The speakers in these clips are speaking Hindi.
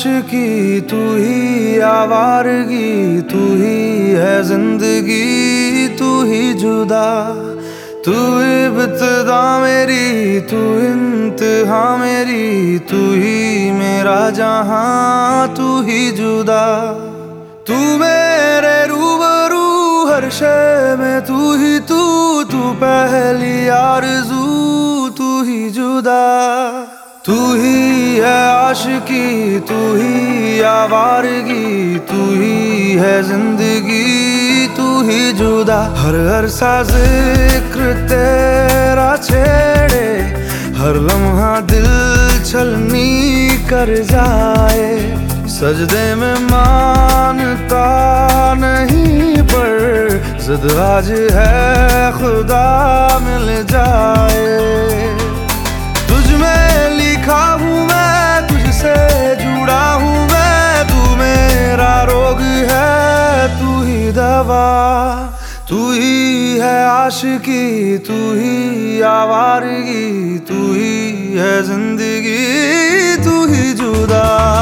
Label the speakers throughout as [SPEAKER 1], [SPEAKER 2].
[SPEAKER 1] आशिकी तू ही आवारगी, तू ही है जिंदगी, तू ही जुदा। तू इब्तिदा मेरी, तू इंतहा मेरी, तू ही मेरा जहां, तू ही जुदा। तू मेरे रूबरू हर शय में, तू ही तू पहली आरज़ू, तू ही जुदा। तू ही है आशिकी, तू ही आवारगी, तू ही है जिंदगी, तू ही जुदा। हर सा जिक्र तेरा छेड़े, हर लम्हा दिल छलनी कर जाए। सजदे में मानता नहीं पर जिद आज है खुदा मिल जाए। तुझ में लिखा हूँ मैं, तुझसे जुड़ा हूँ मैं, तू मेरा रोग है, तू ही दवा। तू ही है आशिकी, तू ही आवारगी, तू ही है जिंदगी, तू ही जुदा।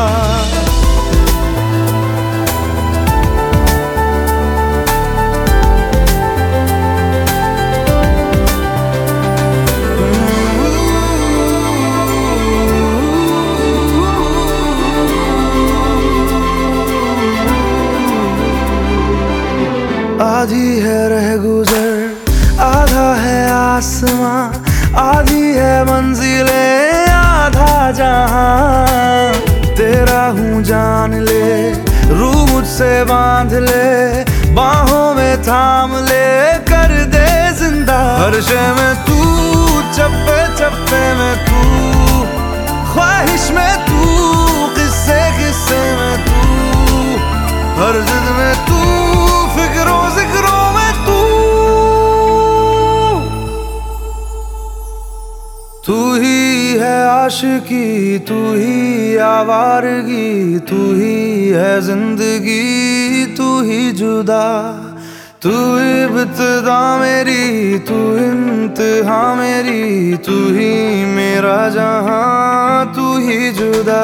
[SPEAKER 1] आधी है रह गुजर, आधा है आसमां, आधी है मंजिले, आधा जहां। तेरा हूँ जान ले, रूह मुझसे बांध ले, बाहों में थाम ले, कर दे जिंदा। हर शय में तू, चप्पे चप्पे में तू, ख्वाहिश में तू, किस्से किस्से में तू, हर जिद में तू, फिक्रों जिक्रों में तू। तू ही है आशिकी, तू ही आवारगी, तू ही है जिंदगी, तू ही जुदा। तू इब्तिदा मेरी, तू इंतहा मेरी, तू ही मेरा जहां, तू ही जुदा।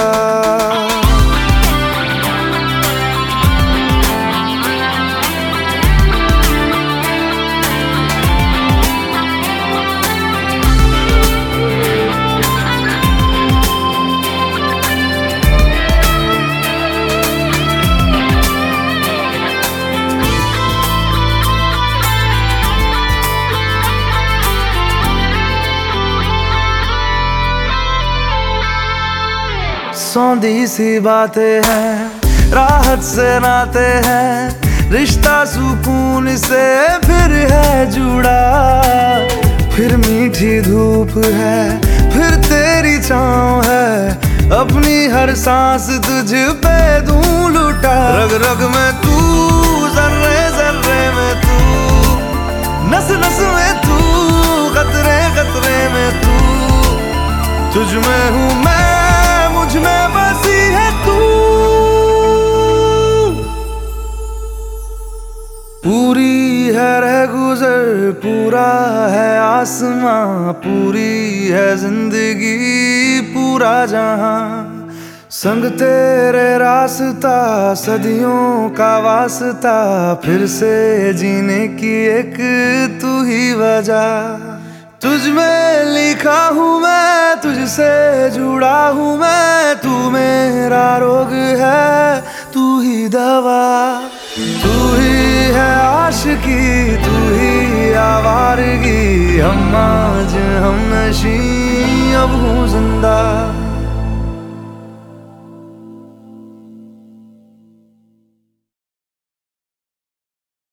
[SPEAKER 1] सौंधी सी बातें हैं, राहत से नाते हैं, रिश्ता सुकून से फिर है जुड़ा। फिर मीठी धूप है, फिर तेरी छाँव है, अपनी हर सांस तुझ पे दूं लुटा। रग रग में तू, जर्रे जर्रे में तू, नस नस में तू, कतरे कतरे में तू। तुझ में हूँ मैं, मुझ में बसी है तू। पूरी है रह गुजर, पूरा है आसमां, पूरी है जिंदगी, पूरा जहां। संग तेरे रास्ता, सदियों का वास्ता, फिर से जीने की एक तू ही वजह। तुझ में लिखा हूँ मैं, तुझसे जुड़ा हूँ मैं, तू मेरा रोग है, तू ही दवा। तू ही है आशिकी, तू ही आवारगी, हम आज हम नशी अब हूँ जिंदा।